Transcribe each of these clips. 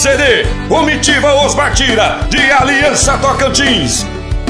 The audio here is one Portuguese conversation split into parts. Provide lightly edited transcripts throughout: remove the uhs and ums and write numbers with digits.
CD Comitiva Osmar Tira, de Aliança Tocantins.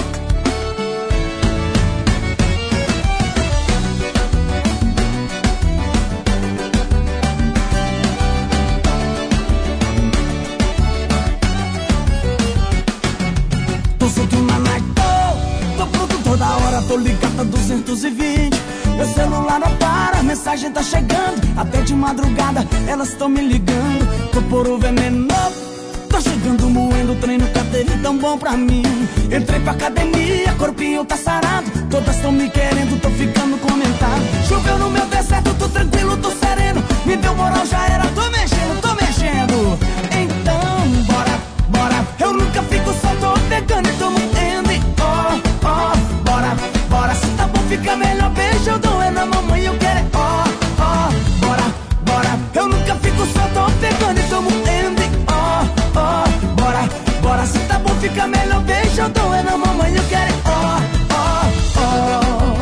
Tô solto na night, tô pronto toda hora, tô ligado a 220. Meu celular não para, a mensagem tá chegando. Até de madrugada elas tão me ligando. Tô por o veneno, tô chegando moendo. Trem nunca teve tão bom pra mim. Entrei pra academia, corpinho tá sarado. Todas tão me querendo, tô ficando comentado. Choveu no meu deserto, tô tranquilo, tô sereno. Me deu moral, já era, tô mexendo, tô mexendo. Então, bora, bora. Eu nunca fico só, tô pegando e tô moendo. Oh, oh, bora, bora. Se tá bom, fica melhor, beijo eu dou é na mamãe, eu quero é oh, oh, bora, bora. Eu nunca fico só, tô pegando e tô moendo. Oh, oh, bora, bora. Se tá bom, fica melhor, beijo eu dou é na mamãe, eu quero é oh, oh, oh.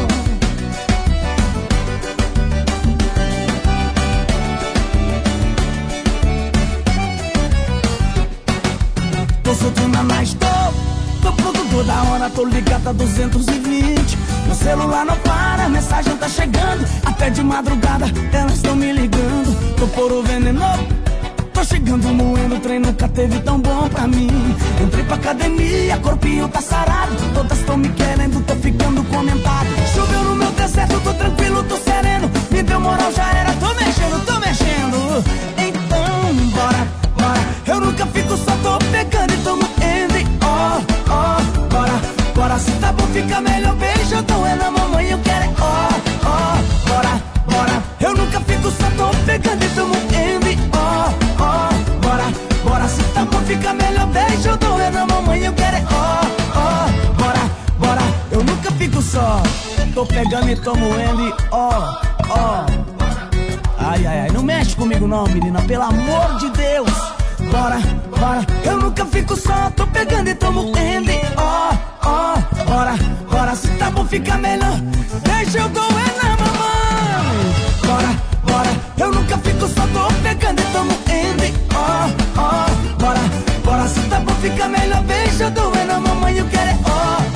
Tô solto na night, tô pronto toda hora, tô ligado a 220. Meu celular não para, a mensagem tá chegando. Até de madrugada elas tão me ligando. Tô por o veneno, tô chegando moendo. O trem nunca teve tão bom pra mim. Entrei pra academia, corpinho tá sarado. Todas tão me querendo, tô ficando comentado. Choveu no meu deserto, tô tranquilo, tô sereno. Me deu moral, já era, tô mexendo, tô mexendo. Então, bora, bora. Eu nunca fico só, tô pegando e tô moendo. Oh, oh, bora, bora. Se tá bom, fica melhor, beijo eu dou é na mamãe, eu quero é oh, oh, bora, bora. Eu nunca fico só, tô pegando e tô moendo. Oh, oh, bora, bora. Se tá bom, fica melhor, beijo eu dou é na mamãe, eu quero é oh, oh, bora, bora. Eu nunca fico só, tô pegando e tô moendo. Oh, oh. Ai, ai, ai, não mexe comigo não, menina, pelo amor de Deus. Bora, bora. Eu nunca fico só, tô pegando e tô moendo. Oh, oh, bora, bora. Se tá bom, fica melhor, deixa eu dou é na mamãe. Bora, bora. Eu nunca fico só, tô pegando e tô moendo. Oh, oh, bora, bora. Se tá bom, fica melhor, deixa eu dou é na mamãe, eu quero é oh,